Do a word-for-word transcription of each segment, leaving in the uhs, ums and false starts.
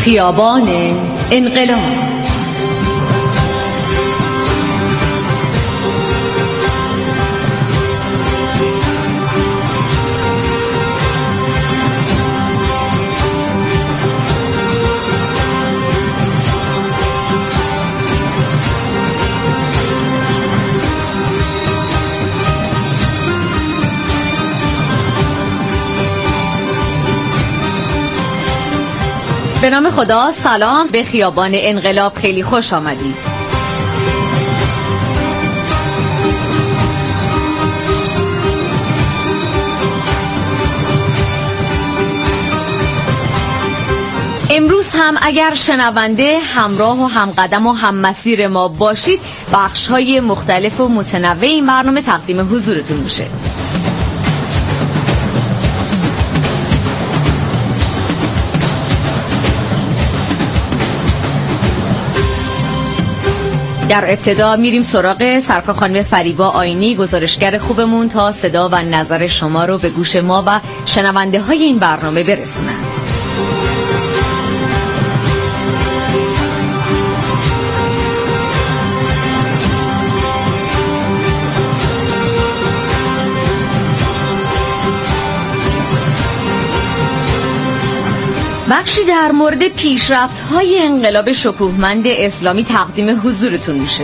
خیابان انقلاب. به نام خدا، سلام. به خیابان انقلاب خیلی خوش آمدید. امروز هم اگر شنونده، همراه و همقدم و هم مسیر ما باشید، بخش‌های مختلف و متنوع این برنامه تقدیم حضورتون میشه. در ابتدا میریم سراغ سرکار خانم فریبا آینی، گزارشگر خوبمون، تا صدا و نظر شما رو به گوش ما و شنونده های این برنامه برسونن. بخشی در مورد پیشرفت‌های انقلاب شکوهمند اسلامی تقدیم حضورتون میشه.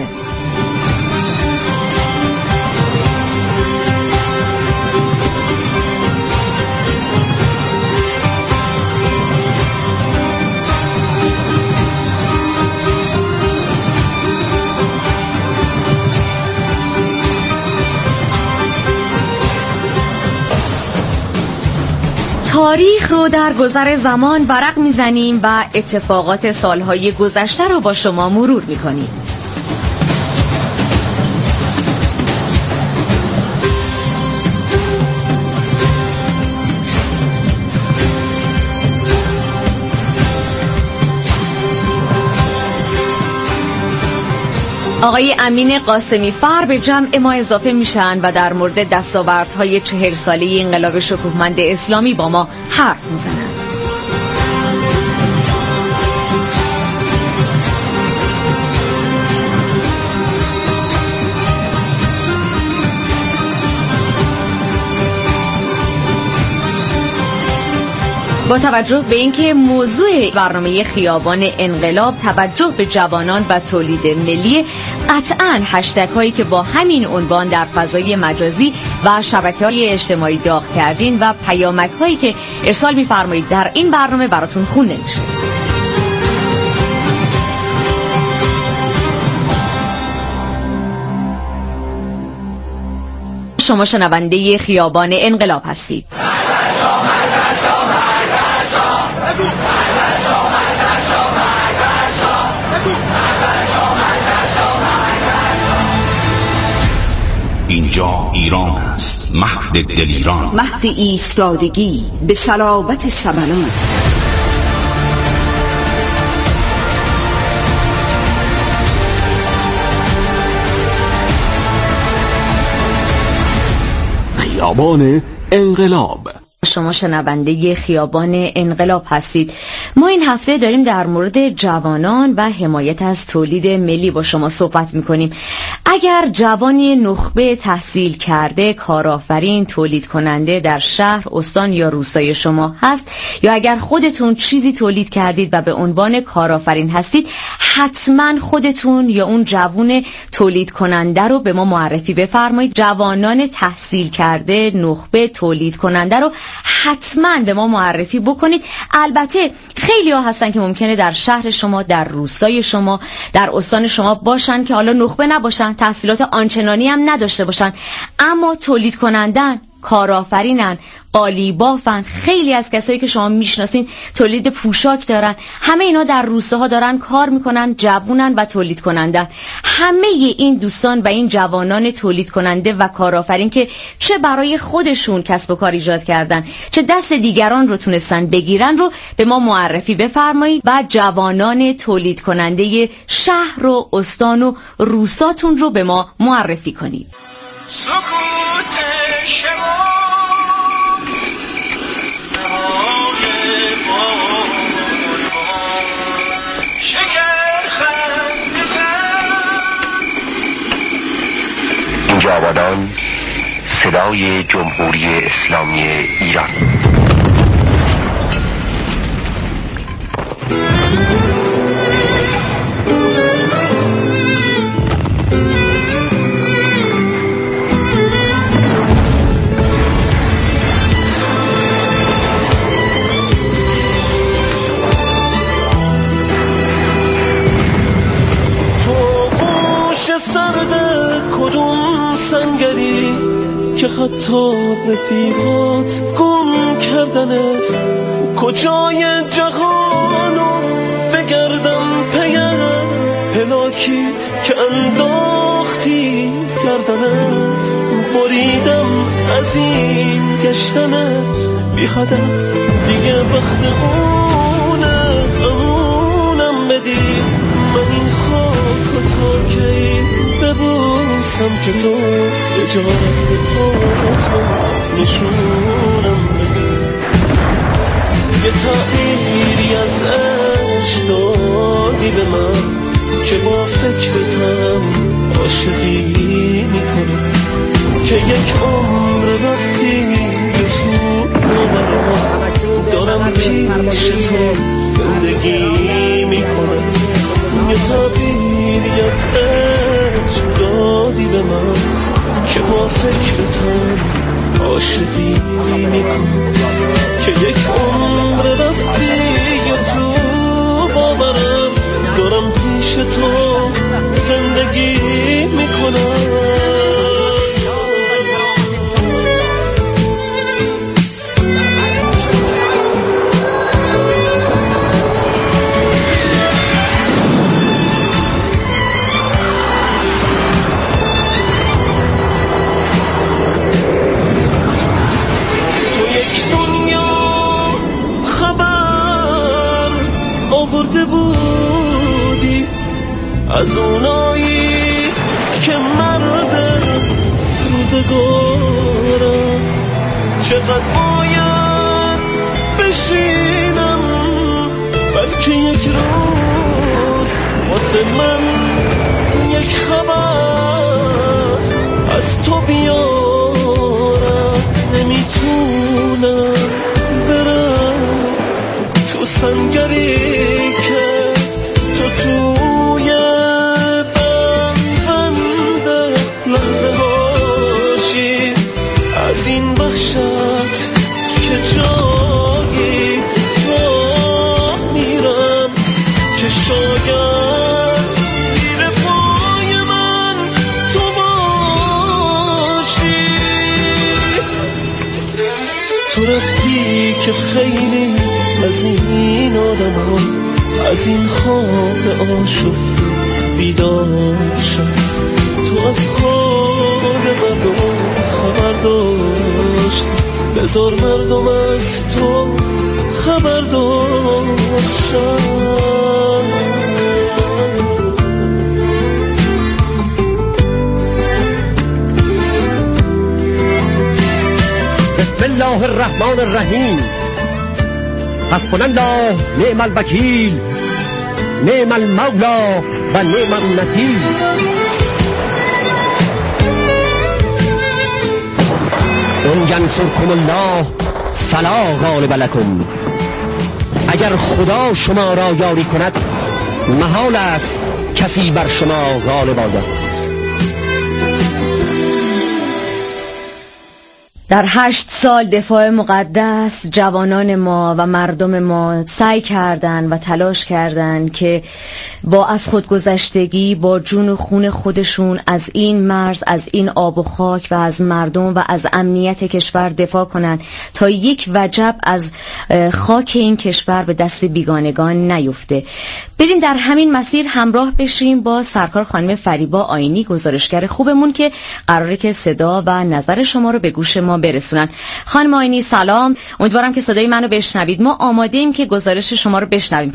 تاریخ رو در گذر زمان ورق میزنیم و اتفاقات سالهای گذشته رو با شما مرور میکنیم. آقای امین قاسمی فر به جمع ما اضافه میشن و در مورد دستاوردهای چهل ساله انقلاب شکوهمند اسلامی با ما حرف میزنن. با توجه به اینکه موضوع برنامه خیابان انقلاب توجه به جوانان و تولید ملی، قطعاً هشتگ هایی که با همین عنوان در فضای مجازی و شبکه‌های اجتماعی داغ کردین و پیامک هایی که ارسال می‌فرمایید در این برنامه براتون خونده میشه. شما شنونده خیابان انقلاب هستید. اینجا ایران است، مهد دلیران، مهد ایستادگی به صلابت سبلان. خیابان انقلاب. شما شنونده خیابان انقلاب هستید. ما این هفته داریم در مورد جوانان و حمایت از تولید ملی با شما صحبت میکنیم. اگر جوانی نخبه تحصیل کرده، کارآفرین، تولید کننده در شهر، استان یا روستای شما هست، یا اگر خودتون چیزی تولید کردید و به عنوان کارآفرین هستید، حتما خودتون یا اون جوان تولید کننده رو به ما معرفی بفرمایید. جوانان تحصیل کرده، نخبه، تولید کننده رو حتما به ما معرفی بکنید. البته خیلی ها هستن که ممکنه در شهر شما، در روستای شما، در استان شما باشن که حالا نخبه نباشن، تحصیلات آنچنانی هم نداشته باشن، اما تولید کنندن، کارآفرینن، قالیبافن. خیلی از کسایی که شما میشناسین تولید پوشاک دارن. همه اینا در روستاها دارن کار میکنن، جوونن و تولید کنندن. همه این دوستان و این جوانان تولید کننده و کارآفرین که چه برای خودشون کسب و کار ایجاد کردن، چه دست دیگران رو تونستن بگیرن، رو به ما معرفی بفرمایید و جوانان تولید کننده شهر و استان و روستاتون رو به ما معرفی کنید. سکوت شما استادان، صدای جمهوری اسلامی ایران. که حتی رفیقات گم کردنت، کجای جهانو بگردم پیم پلاکی که انداختی گردنت. بریدم از این گشتنت بی هدف، دیگه وقت اونه اونم بدی. من این خاک تا کی ببوسم که تو به جای پاتم نشونم بدی. یه تعمیری از عشق دادی به من که با فکرتم عاشقی میکنه، که یک عمر رفتی به تو برام دارم پیش تو زندگی میکنم. یه تعبیری از عشق دادی به من که با فکرتم عاشقی میکنم، که یک عمر رفتی یا تو باورم دارم پیش تو زندگی میکنم. از اونایی که مرد روزگارم، چقدر باید بشینم بلکه یک روز واسه من یک خبر از تو بیارم. نمیتونم برم تو سنگری که تو تو از این بخشت که جایی راه میرم، که شاید زیر پای من تو باشی. تو رفتی که خیلی از این آدم ها از این خواب آشفته بیدار شد. تو از خواب مردم خبر داشتی، بذار مردم از تو خبر داشتن. بسم الله الرحمن الرحیم. حسبنا الله نعم الوکیل، نعم المولا و نعم النصیر. ان ینصرکم الله فلا غالب لکم. اگر خدا شما را یاری کند محال است کسی بر شما غالب آید. در هشت سال دفاع مقدس جوانان ما و مردم ما سعی کردند و تلاش کردند که با از خودگذشتگی با جون و خون خودشون از این مرز، از این آب و خاک و از مردم و از امنیت کشور دفاع کنند تا یک وجب از خاک این کشور به دست بیگانگان نیفته. بریم در همین مسیر همراه بشیم با سرکار خانم فریبا آیینی، گزارشگر خوبمون که قراره که صدا و نظر شما رو به گوش ما برسونن. خانم آیینی سلام، امیدوارم که صدای منو بشنوید. ما آماده ایم که گزارش شما رو بشنویم. خانم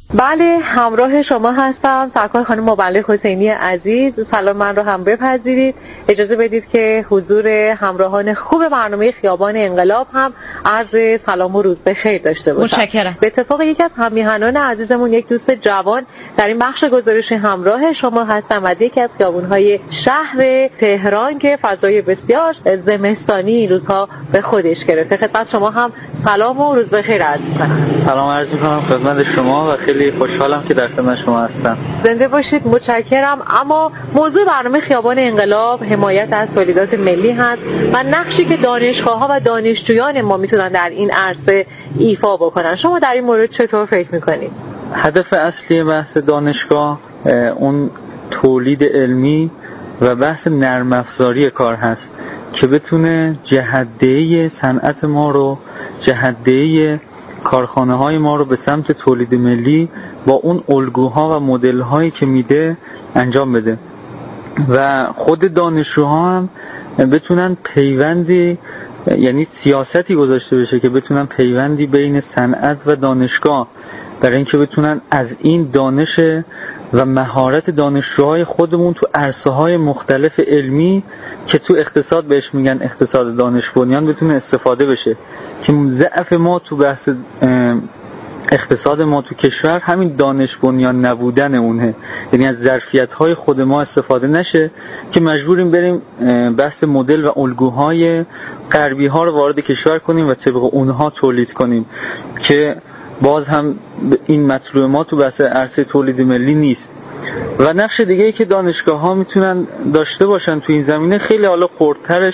بله، همراه شما هستم. سرکار خانم مبلغ حسینی عزیز، سلام من رو هم بپذیرید. اجازه بدید که حضور همراهان خوب برنامه خیابان انقلاب هم عرض سلام و روز بخیر داشته باشم. متشکرم. به اتفاق یکی از هم‌میهنان عزیزمون، یک دوست جوان، در این بخش گزارش همراه شما هستم از یکی از خیابان‌های شهر تهران که فضای بسیار زمستانی روزها به خودش گرفته. خدمت شما هم سلام و روز بخیر عرض می‌کنم. سلام عرض می‌کنم خدمت شما و خیلی خوشحالم که در خدمت شما هستم. زنده باشید. متشکرم. اما موضوع برنامه خیابان انقلاب حمایت از تولیدات ملی هست و نقشی که دانشگاه‌ها و دانشجویان ما میتونن در این عرصه ایفا بکنن. شما در این مورد چطور فکر میکنید؟ هدف اصلی بحث دانشگاه اون تولید علمی و بحث نرم افزاری کار هست که بتونه جهت‌دهی صنعت ما رو، جهت‌دهی کارخانه های ما رو به سمت تولید ملی با اون الگوها و مدل هایی که میده انجام بده و خود دانشجوها هم بتونن پیوندی، یعنی سیاستی گذاشته بشه که بتونن پیوندی بین صنعت و دانشگاه، برای اینکه بتونن از این دانش و مهارت دانشجوهای خودمون تو عرصه‌های مختلف علمی که تو اقتصاد بهش میگن اقتصاد دانش بنیان بتونه استفاده بشه. که ضعف ما تو بحث اقتصاد ما تو کشور همین دانش بنیان نبودن اونه، یعنی از ظرفیت‌های خود ما استفاده نشه که مجبوریم بریم بحث مدل و الگوهای غربی ها رو وارد کشور کنیم و طبق اونها تولید کنیم که باز هم این مطلوب ما تو بحث عرصه تولید ملی نیست. و نقش دیگه ای که دانشگاه ها میتونن داشته باشن تو این زمینه خیلی حالا خردترش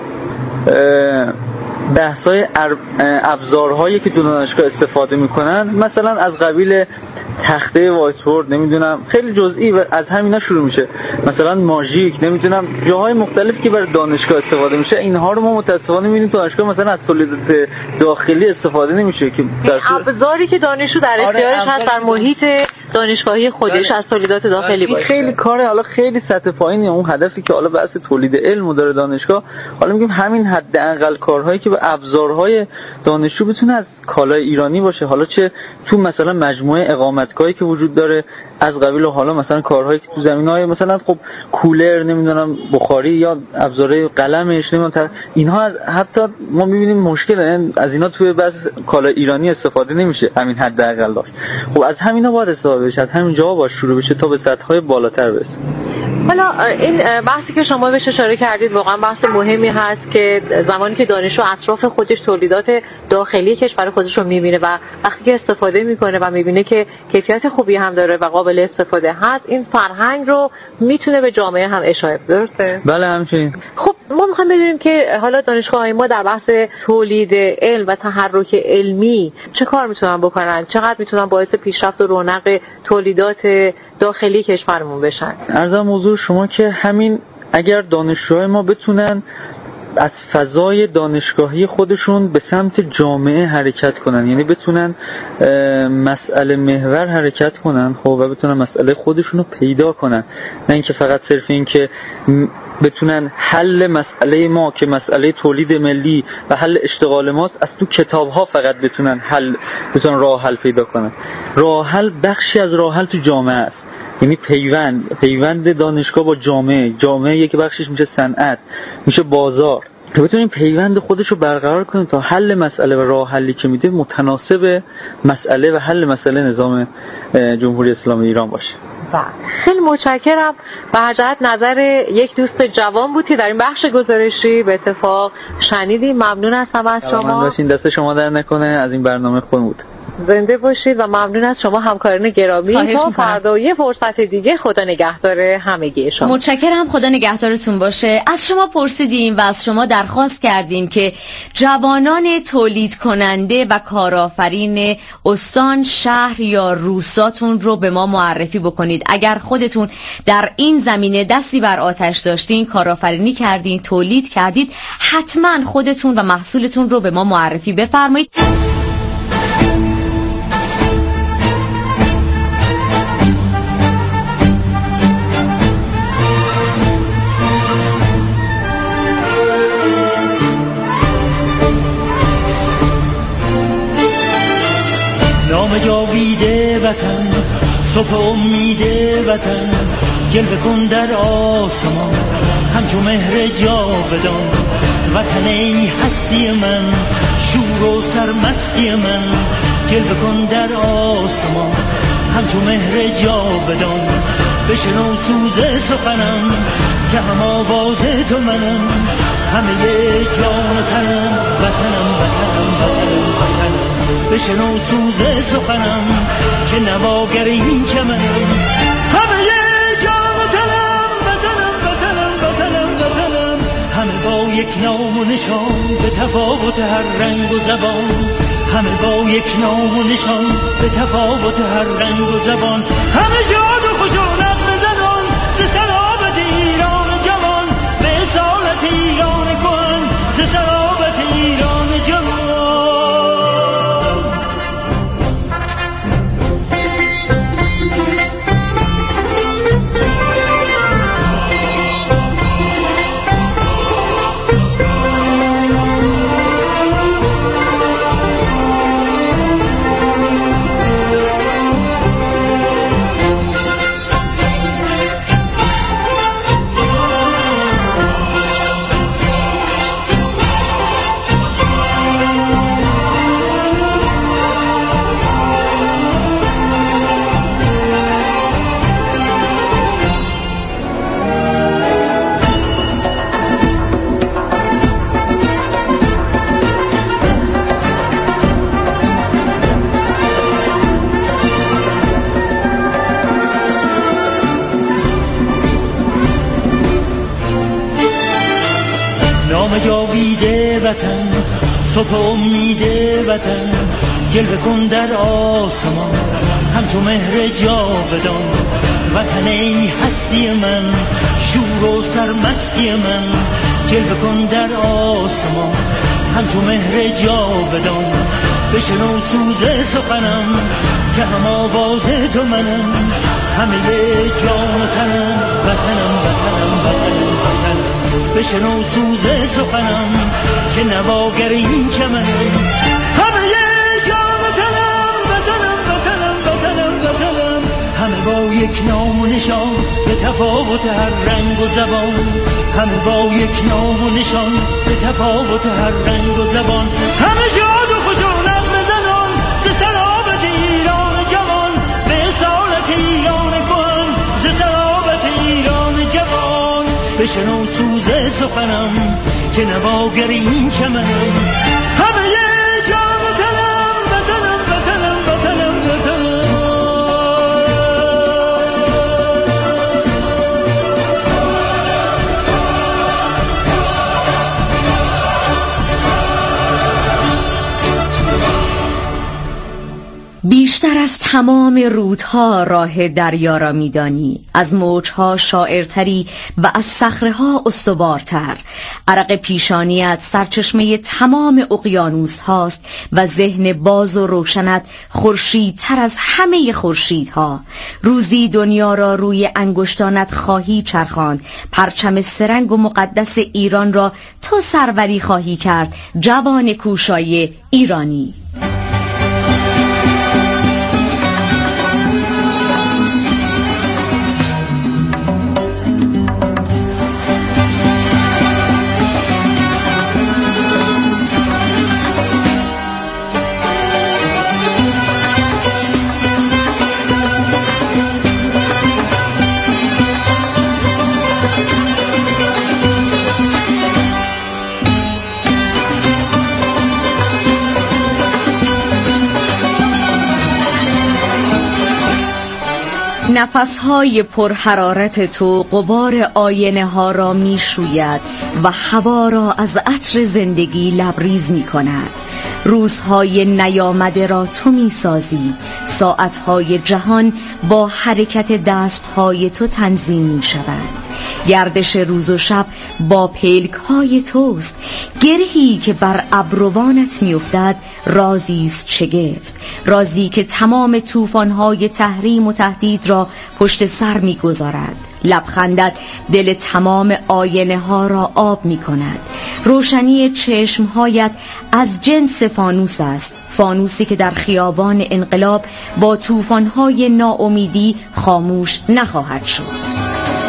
بحث‌های ابزارهایی که تو دانشگاه استفاده میکنن، مثلا از قبیل تخته وایت بورد، نمیدونم خیلی جزئی و از همینا شروع میشه، مثلا ماژیک، نمیدونم جاهای مختلفی که برای دانشگاه استفاده میشه. اینها رو ما متأسفانه میبینیم تو دانشگاه مثلا از تولیدات داخلی استفاده نمیشه که در ابزاری که دانشجو در اختیارش هست در محیط دانشگاهی خودش از تولیدات داخلی باشه. خیلی کاره حالا خیلی سطح پایینی. اون هدفی که حالا بحث تولید علم داره دانشگاه، حالا میگیم همین حداقل کارهایی که به ابزارهای دانشجو بتونه از کالای ایرانی باشه، حالا چه تو مثلا مجموعه اقامتگاهی که وجود داره از قبیل حالا مثلا کارهایی که تو زمینه‌های مثلا خب کولر، نمیدونم بخاری یا ابزار قلمش، نمیدونم اینها از حتی ما می‌بینیم مشکل از اینا توی بس کالای ایرانی استفاده نمیشه، همین حداقل داشت. خب از همینا باید استفاده بشه، از همین جا باید شروع بشه تا به سطح‌های بالاتر برسه. حالا این بحثی که شما بهش اشاره کردید واقعا بحث مهمی هست که زمانی که دانشجو اطراف خودش تولیدات داخلی کشور خودش رو می‌بینه و وقتی که استفاده می‌کنه و می‌بینه که کیفیت خوبی هم داره و قابل استفاده هست، این فرهنگ رو میتونه به جامعه هم اشاره بده. درسته؟ بله همچنین. خب ما می‌خوایم بدونیم که حالا دانشگاه‌های ما در بحث تولید علم و تحرک علمی چه کار میتونن بکنن؟ چقدر میتونن باعث پیشرفت و رونق تولیدات داخلی کشورمون بشن؟ عرضم حضور شما که همین اگر دانشجوهای ما بتونن از فضای دانشگاهی خودشون به سمت جامعه حرکت کنن، یعنی بتونن مسئله محور حرکت کنن خب و بتونن مسئله خودشون رو پیدا کنن، نه اینکه فقط صرف این که بتونن حل مسئله ما که مسئله تولید ملی و حل اشتغال ماست از تو کتاب ها فقط بتونن حل بتونن راه حل پیدا کنن. راه حل بخشی از راه حل تو جامعه است، یعنی پیوند پیوند دانشگاه با جامعه، جامعه یک بخشش میشه صنعت، میشه بازار، که بتونیم پیوند خودش رو برقرار کنیم تا حل مسئله و راه حلی که میده متناسب مسئله و حل مسئله نظام جمهوری اسلامی ایران باشه. خیلی متشکرم. به هر جهت نظر یک دوست جوان بود که در این بخش گزارشی به اتفاق شنیدیم. ممنون هستم از شما. ممنون باشین، دست شما در نکنه، از این برنامه خوب بود. زنده باشید و ممنون از شما همکاران گرامی. تا فردا یه فرصت دیگه، خدا نگهدار همگی شما. متشکرم، خدا نگهدارتون باشه. از شما پرسیدیم و از شما درخواست کردیم که جوانان تولید کننده و کارآفرین استان، شهر یا روستاتون رو به ما معرفی بکنید. اگر خودتون در این زمینه دستی بر آتش داشتین، کارآفرینی کردین، تولید کردید، حتما خودتون و محصولتون رو به ما معرفی بفرمایید. نام جاویده وطن صبح امید وطن جلوه کن در آسمان همچون مهر جاودان وطن ای هستی من شور و سرمستی من جلوه کن در آسمان همچون مهر جاودان بشنو سوز سخنم که هم آواز تو منم همه جان و تنم وطنم وطنم وطنم وطنم بشنو سوز سخنم که نواگر این چمنم همه جان و تنم وطنم وطنم وطنم وطنم همه با یک نام و نشان به تفاوت هر رنگ و زبان همه با یک نام و نشان به تفاوت هر رنگ و زبان همه شاد و خشونت بزنان ز سلامت ایران جوان به اصالت ایران کهن ز سلامت ایران جوان جاویده وطن صبح امید وطن جلوه کن در آسمان همچون مهر جاودان وطن ای هستی من شور و سرمستی من جلوه کن در آسمان همچون مهر جاودان بشنو سوز سخنم که هم آواز تو منم همه جان و تنم وطنم وطنم وطنم وطنم بشنو سوز سخنم که نواگر این چمنم همه جان و تنم وطنم وطنم وطنم وطنم همه با یک نام و نشان به تفاوت هر رنگ و زبان همه با یک نام و نشان به تفاوت هر رنگ و زبان همه شاد و خشونت بزنان ز سلامت ایران جوان به اصالت ایران کهن ز سلامت ایران جوان بشنو سوز سخنم که نواگر این چمنم همه جان و تنم وطنم وطنم وطنم وطنم بیشتر از تمام رودها راه دریا را می‌دانی، از موجها شاعرتری و از صخره‌ها استوارتر. عرق پیشانیت سرچشمه تمام اقیانوس هاست و ذهن باز و روشنت خورشیدتر از همه خورشیدها. روزی دنیا را روی انگشتانت خواهی چرخاند، پرچم سرنگ و مقدس ایران را تو سروری خواهی کرد، جوان کوشای ایرانی. نفسهای پرحرارت تو غبار آینه ها را می شوید و هوا را از عطر زندگی لبریز می کند. روزهای نیامده را تو می سازی، ساعتهای جهان با حرکت دستهای تو تنظیم می شود. گردش روز و شب با پلک های توست. گرهی که بر ابروانت می افتد رازی است شگفت، رازی که تمام طوفان‌های تحریم و تهدید را پشت سر می‌گذارد. لبخندت دل تمام آینه ها را آب می کند. روشنی چشمهایت از جنس فانوس است، فانوسی که در خیابان انقلاب با طوفان‌های ناامیدی خاموش نخواهد شد.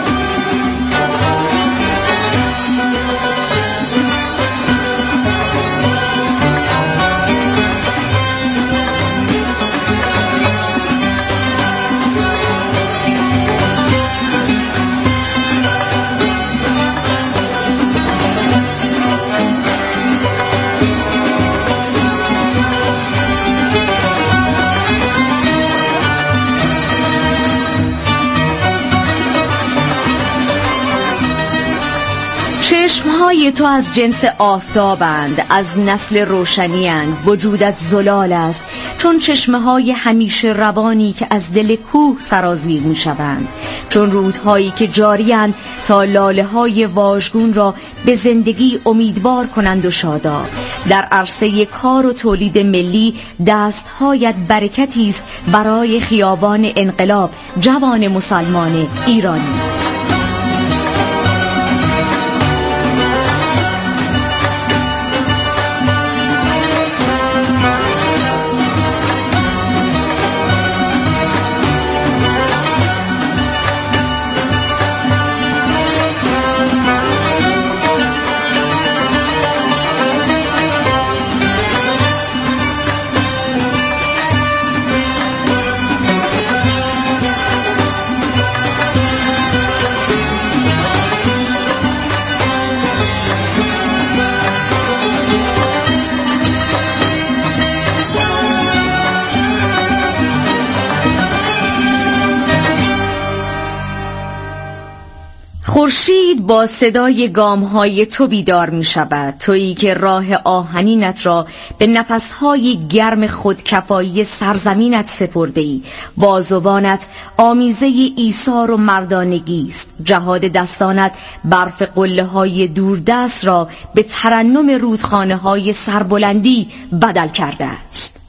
چشمهای تو از جنس آفتابند، از نسل روشنی‌اند، وجودت زلال است، چون چشمه‌های همیشه روانی که از دل کوه سرازیر می‌شوند، چون رودهایی که جاری‌اند تا لاله‌های واژگون را به زندگی امیدوار کنند و شاداب. در عرصه کار و تولید ملی دست‌هایت برکتی است برای خیابان انقلاب، جوان مسلمان ایرانی. خورشید با صدای گام‌های تو بیدار می شود، تویی که راه آهنینت را به نفس‌های گرم خودکفایی سرزمینت سپرده ای. بازوانت آمیزه ایثار و مردانگی است، جهاد دستانت برف قله‌های دوردست را به ترنم رودخانه‌های سربلندی بدل کرده است.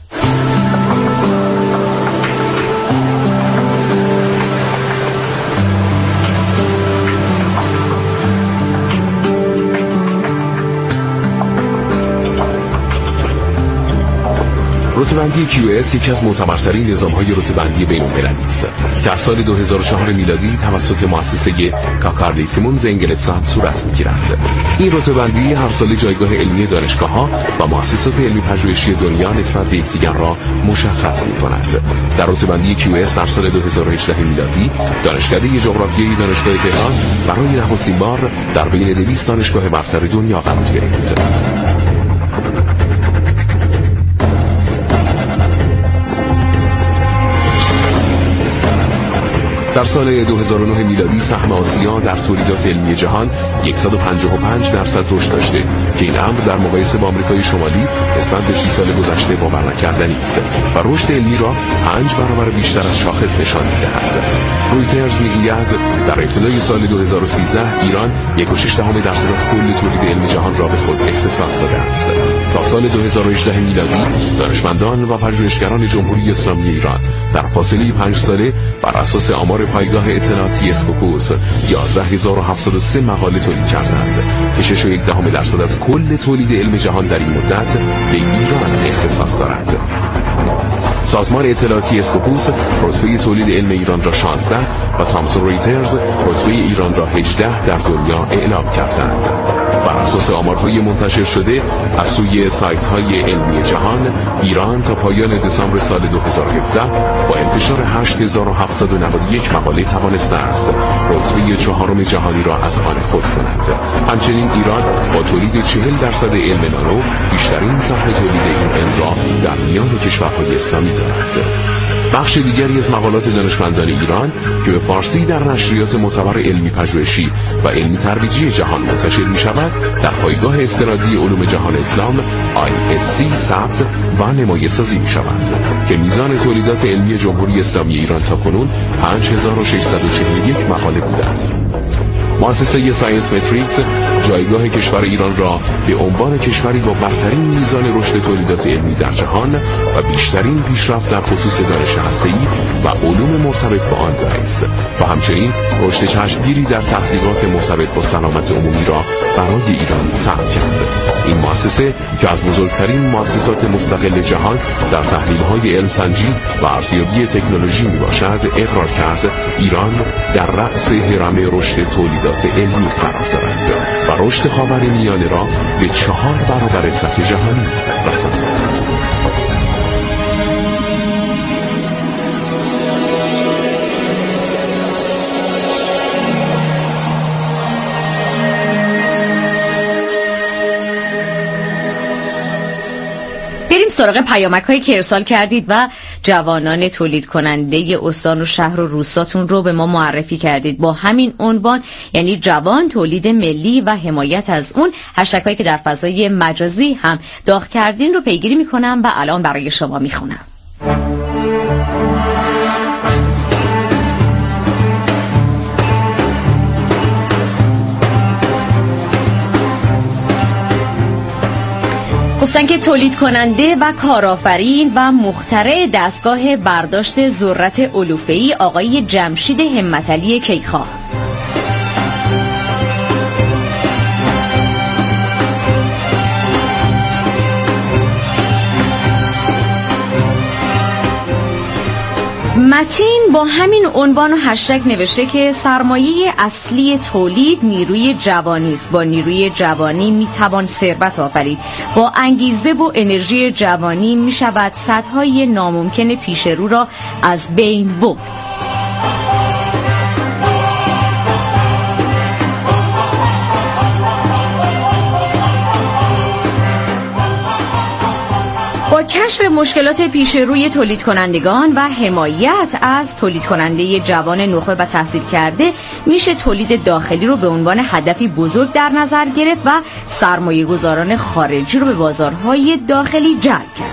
رتبه‌بندی کیو اس یکی از معتبرترین نظام‌های رتبه‌بندی بین‌المللی است که از سال دو هزار و چهار میلادی توسط مؤسسه کاکاردی سیمونز انگلستان صورت می‌گیرد. این رتبه‌بندی هر سال جایگاه علمی دانشگاه‌ها و مؤسسات علمی پژوهشی دنیا نسبت به یکدیگر را مشخص می‌کند. در رتبه‌بندی کیو اس در سال دو هزار و هجده میلادی دانشکده جغرافیایی دانشگاه تهران برای نخستین بار در بین دویست دانشگاه برتر دنیا قرار گرفت. در سال دو هزار و نه میلادی سهم آسیا در تولیدات علمی جهان صد و پنجاه و پنج درصد رشد داشته که این امر در مقایسه با آمریکای شمالی نسبت به سی سال گذشته باور نکردنی است و رشد علمی را پنج برابر بیشتر از شاخص نشان می‌دهد. رویترز می‌گوید در ابتدای سال دو هزار و سیزده ایران یک و شش دهم درصد از کل تولید علمی جهان را به خود اختصاص داده است. تا سال دو هزار و هجده میلادی دانشمندان و پژوهشگران جمهوری اسلامی ایران در فاصله پنج ساله بر اساس آمار پایگاه اطلاعاتی اسکوپوس یازده هزار و هفتصد و سه مقاله تولید کردند که شش و یک دهم درصد از کل تولید علم جهان در این مدت به ایران اختصاص دارد. سازمان اطلاعاتی اسکوپوس رتبه تولید علم ایران را شانزده و تامسون رویترز رتبه ایران را هجده در دنیا اعلام کردند. بر اساس آمارهای منتشر شده از سوی سایت‌های علمی جهان، ایران تا پایان دسامبر سال دو هزار و هفده با انتشار هشت هزار و هفتصد و نود و یک مقاله توانسته است رتبه چهارم جهانی را از آن خود کند. همچنین ایران با تولید چهل درصد علم نانو بیشترین سهم تولید این علم را در میان کشورهای اسلامی دارد. بخش دیگری از مقالات دانشمندان ایران که به فارسی در نشریات معتبر علمی پژوهشی و علمی ترویجی جهان منتشر می شود در پایگاه استنادی علوم جهان اسلام آی اس سی ثبت و نمایش سازی می شود که میزان تولیدات علمی جمهوری اسلامی ایران تا کنون پنج هزار و ششصد و چهل و یک مقاله بوده است. مؤسسه ساینس متریکس جایگاه کشور ایران را به عنوان کشوری با برترین میزان رشد تولیدات علمی در جهان و بیشترین پیشرفت در خصوص دانش هسته‌ای و علوم مرتبط با آن دانست و همچنین رشد چشمگیری در تحقیقات مرتبط با سلامت عمومی را برای ایران ثبت کرد. این مؤسسه که از بزرگترین مؤسسات مستقل جهان در تحلیل‌های علم‌سنجی و ارزیابی تکنولوژی میباشد، اقرار کرد ایران در رأس هرم رشد تولیدات علمی قرار دارد و رشد خاورمیانه را به چهار برابر سطح جهانی رسانده است. سراغ پیامک هایی که ارسال کردید و جوانان تولید کننده استان و شهر و روستاتون رو به ما معرفی کردید با همین عنوان، یعنی جوان، تولید ملی و حمایت از اون. هشتگ هایی که در فضای مجازی هم داغ کردین رو پیگیری میکنم و الان برای شما میخونم. گفتن که تولید کننده و کارآفرین و مخترع دستگاه برداشت ذرت علوفه‌ای آقای جمشید همتعلی کیخواه. متین با همین عنوان و هشتگ نوشته که سرمایه اصلی تولید نیروی جوانی است. با نیروی جوانی میتوان ثروت آفرید. با انگیزه و انرژی جوانی میشود سدهای ناممکن پیش رو را از بین برد. با کشف مشکلات پیش روی تولید کنندگان و حمایت از تولید کننده جوان نخبه و تحصیل کرده میشه تولید داخلی رو به عنوان هدفی بزرگ در نظر گرفت و سرمایه گذاران خارجی رو به بازارهای داخلی جلب کرد.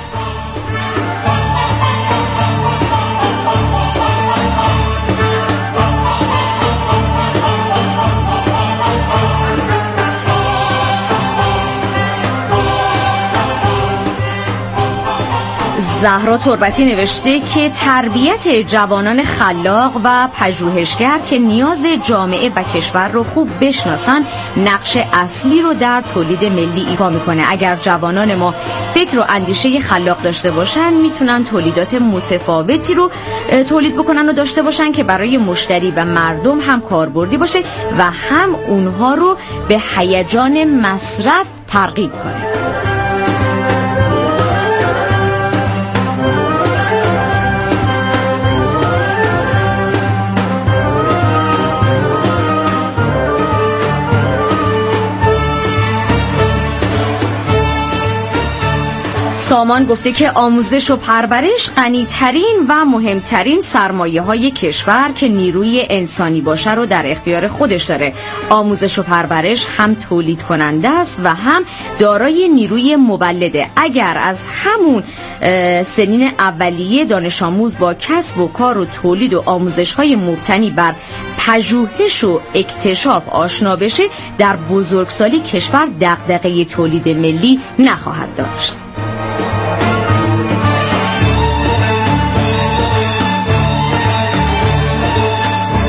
زهرا تربتی نوشته که تربیت جوانان خلاق و پژوهشگر که نیاز جامعه و کشور رو خوب بشناسن نقش اصلی رو در تولید ملی ایفا میکنه. اگر جوانان ما فکر و اندیشه خلاق داشته باشن میتونن تولیدات متفاوتی رو تولید بکنن و داشته باشن که برای مشتری و مردم هم کاربردی باشه و هم اونها رو به هیجان مصرف ترغیب کنه. سامان گفته که آموزش و پرورش غنی‌ترین و مهمترین سرمایه های کشور که نیروی انسانی باشه رو در اختیار خودش داره. آموزش و پرورش هم تولید کننده است و هم دارای نیروی مولده. اگر از همون سنین اولیه دانش آموز با کسب و کار و تولید و آموزش های مبتنی بر پژوهش و اکتشاف آشنا بشه، در بزرگسالی کشور دغدغه تولید ملی نخواهد داشت.